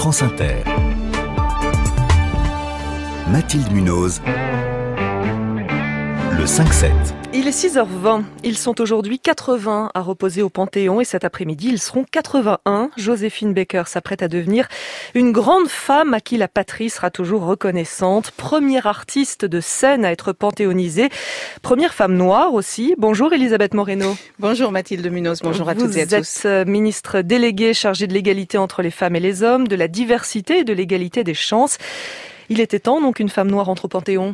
France Inter. Mathilde Munoz, le 5-7. Il est 6h20. Ils sont aujourd'hui 80 à reposer au Panthéon et cet après-midi, ils seront 81. Joséphine Baker s'apprête à devenir une grande femme à qui la patrie sera toujours reconnaissante. Première artiste de scène à être panthéonisée. Première femme noire aussi. Bonjour Elisabeth Moreno. Bonjour Mathilde Munoz, bonjour à toutes et à tous. Vous êtes ministre déléguée chargée de l'égalité entre les femmes et les hommes, de la diversité et de l'égalité des chances. Il était temps donc qu'une femme noire entre au Panthéon.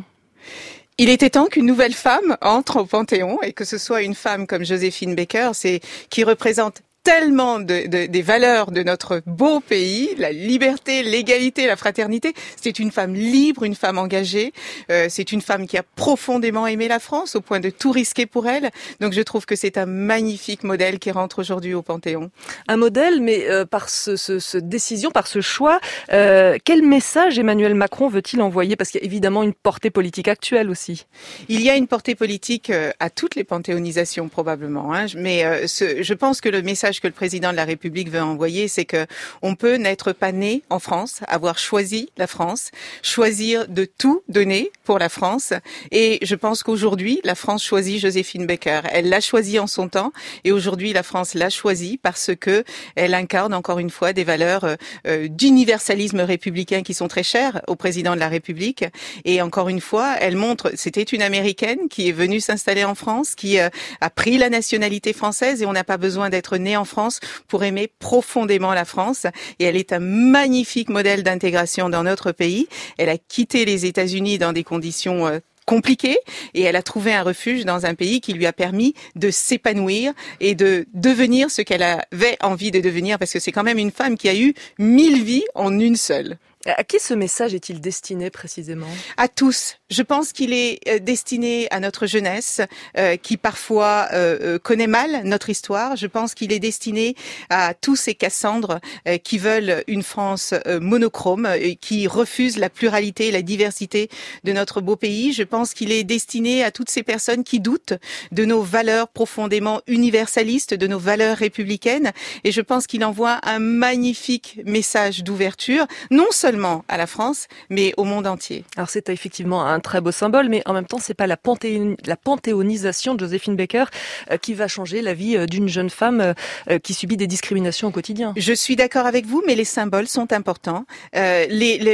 Il était temps qu'une nouvelle femme entre au Panthéon et que ce soit une femme comme Joséphine Baker, qui représente tellement des valeurs de notre beau pays, la liberté, l'égalité, la fraternité. C'est une femme libre, une femme engagée. C'est une femme qui a profondément aimé la France au point de tout risquer pour elle. Donc je trouve que c'est un magnifique modèle qui rentre aujourd'hui au Panthéon. Un modèle, mais par ce décision, par ce choix, quel message Emmanuel Macron veut-il envoyer? Parce qu'il y a évidemment une portée politique actuelle aussi. Il y a une portée politique à toutes les panthéonisations probablement, mais je pense que le message que le président de la République veut envoyer, c'est que on peut n'être pas né en France, avoir choisi la France, choisir de tout donner pour la France. Et je pense qu'aujourd'hui, la France choisit Joséphine Baker. Elle l'a choisi en son temps, et aujourd'hui, la France l'a choisi parce que elle incarne encore une fois des valeurs d'universalisme républicain qui sont très chères au président de la République. Et encore une fois, elle montre, c'était une Américaine qui est venue s'installer en France, qui a pris la nationalité française, et on n'a pas besoin d'être né en France pour aimer profondément la France. Et elle est un magnifique modèle d'intégration dans notre pays. Elle a quitté les États-Unis dans des conditions compliquées et elle a trouvé un refuge dans un pays qui lui a permis de s'épanouir et de devenir ce qu'elle avait envie de devenir, parce que c'est quand même une femme qui a eu 1000 vies en une seule. À qui ce message est-il destiné précisément? À tous. Je pense qu'il est destiné à notre jeunesse qui parfois connaît mal notre histoire. Je pense qu'il est destiné à tous ces Cassandres qui veulent une France monochrome et qui refusent la pluralité et la diversité de notre beau pays. Je pense qu'il est destiné à toutes ces personnes qui doutent de nos valeurs profondément universalistes, de nos valeurs républicaines. Et je pense qu'il envoie un magnifique message d'ouverture, non seulement à la France, mais au monde entier. Alors c'est effectivement un très beau symbole, mais en même temps, c'est pas la panthéonisation de Joséphine Baker qui va changer la vie d'une jeune femme qui subit des discriminations au quotidien. Je suis d'accord avec vous, mais les symboles sont importants. La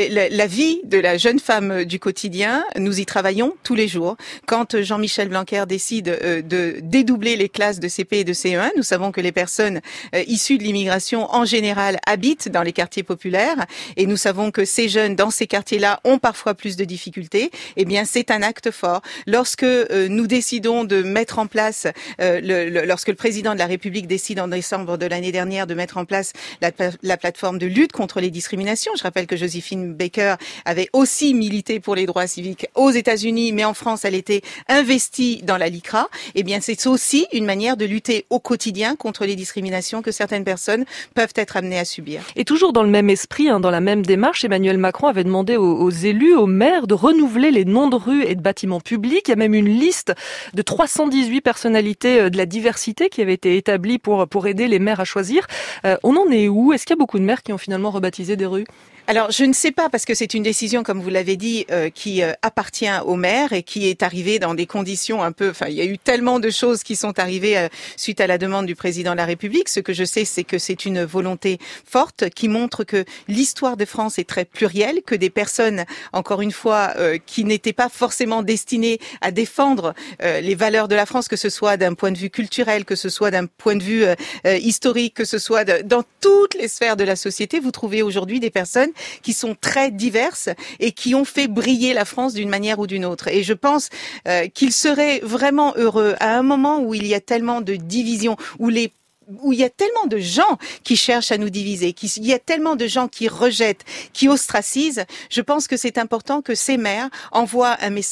vie de la jeune femme du quotidien, nous y travaillons tous les jours. Quand Jean-Michel Blanquer décide de dédoubler les classes de CP et de CE1, nous savons que les personnes issues de l'immigration en général habitent dans les quartiers populaires, et nous savons que ces jeunes dans ces quartiers-là ont parfois plus de difficultés. Eh bien, c'est un acte fort. Lorsque nous décidons de mettre en place, lorsque le président de la République décide en décembre de l'année dernière de mettre en place la plateforme de lutte contre les discriminations, je rappelle que Joséphine Baker avait aussi milité pour les droits civiques aux États-Unis, mais en France, elle était investie dans la LICRA. Eh bien, c'est aussi une manière de lutter au quotidien contre les discriminations que certaines personnes peuvent être amenées à subir. Et toujours dans le même esprit, dans la même démarche, Emmanuel Macron avait demandé aux élus, aux maires, de renouveler les noms de rues et de bâtiments publics. Il y a même une liste de 318 personnalités de la diversité qui avait été établie pour aider les maires à choisir. On en est où? Est-ce qu'il y a beaucoup de maires qui ont finalement rebaptisé des rues? Alors, je ne sais pas, parce que c'est une décision, comme vous l'avez dit, qui appartient aux maires et qui est arrivée dans des conditions un peu... Enfin, il y a eu tellement de choses qui sont arrivées suite à la demande du président de la République. Ce que je sais, c'est que c'est une volonté forte qui montre que l'histoire de France est très plurielle, que des personnes, encore une fois, qui n'étaient pas forcément destinées à défendre les valeurs de la France, que ce soit d'un point de vue culturel, que ce soit d'un point de vue historique, que ce soit dans toutes les sphères de la société, vous trouvez aujourd'hui des personnes qui sont très diverses et qui ont fait briller la France d'une manière ou d'une autre. Et je pense qu'il serait vraiment heureux à un moment où il y a tellement de divisions, où il y a tellement de gens qui cherchent à nous diviser, il y a tellement de gens qui rejettent, qui ostracisent. Je pense que c'est important que ces maires envoient un message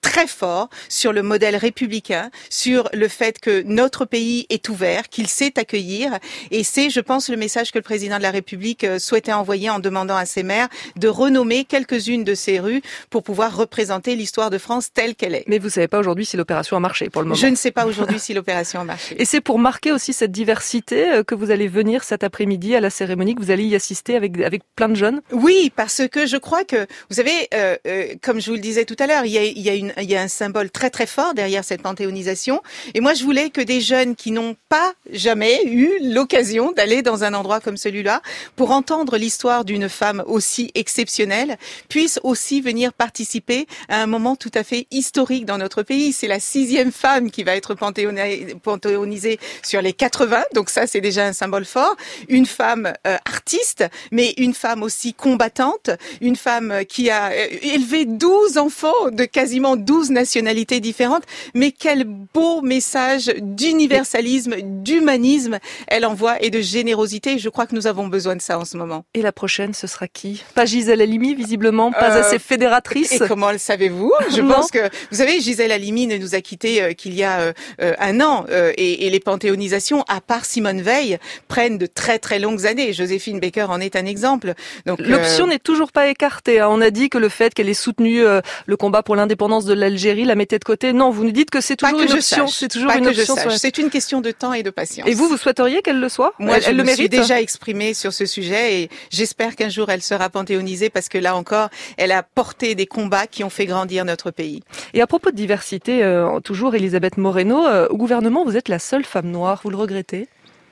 très fort sur le modèle républicain, sur le fait que notre pays est ouvert, qu'il sait accueillir. Et c'est, je pense, le message que le président de la République souhaitait envoyer en demandant à ses maires de renommer quelques-unes de ces rues pour pouvoir représenter l'histoire de France telle qu'elle est. Mais vous ne savez pas aujourd'hui si l'opération a marché pour le moment. Je ne sais pas aujourd'hui si l'opération a marché. Et c'est pour marquer aussi cette diversité que vous allez venir cet après-midi à la cérémonie, que vous allez y assister avec plein de jeunes? Oui, parce que je crois que, vous savez, comme je vous le disais tout à l'heure, il y a un symbole très très fort derrière cette panthéonisation. Et moi, je voulais que des jeunes qui n'ont pas jamais eu l'occasion d'aller dans un endroit comme celui-là, pour entendre l'histoire d'une femme aussi exceptionnelle, puissent aussi venir participer à un moment tout à fait historique dans notre pays. C'est la 6e femme qui va être panthéonisée sur les 80, donc ça c'est déjà un symbole fort. Une femme artiste, mais une femme aussi combattante, une femme qui a élevé 12 enfants de quasiment 12 nationalités différentes, mais quel beau message d'universalisme, d'humanisme elle envoie et de générosité. Je crois que nous avons besoin de ça en ce moment. Et la prochaine, ce sera qui? Pas Gisèle Halimi, visiblement, pas assez fédératrice. Et comment le savez-vous? Je pense que, vous savez, Gisèle Halimi ne nous a quittés qu'il y a un an, et les panthéonisations, à part Simone Veil, prennent de très très longues années. Joséphine Baker en est un exemple. Donc l'option n'est toujours pas écartée. On a dit que le fait qu'elle ait soutenu le combat pour l'indépendance de l'Algérie la mettait de côté. Non, vous nous dites que c'est toujours une option. C'est toujours une option. C'est une question de temps et de patience. Et vous souhaiteriez qu'elle le soit? Moi, elle le mérite. Je me suis déjà exprimée sur ce sujet et j'espère qu'un jour elle sera panthéonisée parce que là encore, elle a porté des combats qui ont fait grandir notre pays. Et à propos de diversité, toujours Elisabeth Moreno, au gouvernement, vous êtes la seule femme noire. Vous le regrettez?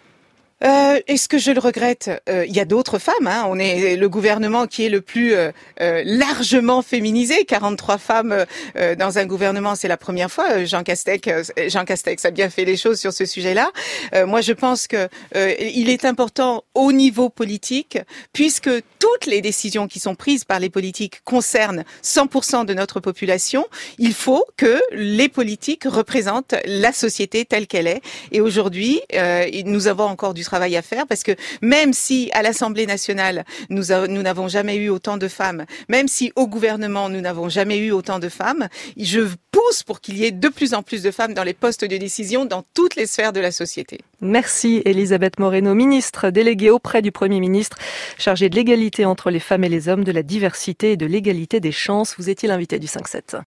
Est-ce que je le regrette? Il y a d'autres femmes. On est le gouvernement qui est le plus largement féminisé. 43 femmes dans un gouvernement, c'est la première fois. Jean Castex a bien fait les choses sur ce sujet-là. Moi, je pense que il est important au niveau politique, puisque toutes les décisions qui sont prises par les politiques concernent 100% de notre population. Il faut que les politiques représentent la société telle qu'elle est. Et aujourd'hui, nous avons encore du travail à faire parce que même si à l'Assemblée nationale nous n'avons jamais eu autant de femmes, même si au gouvernement nous n'avons jamais eu autant de femmes, je pousse pour qu'il y ait de plus en plus de femmes dans les postes de décision dans toutes les sphères de la société. Merci Elisabeth Moreno, ministre déléguée auprès du Premier ministre, chargée de l'égalité entre les femmes et les hommes, de la diversité et de l'égalité des chances. Vous étiez l'invité du 5-7.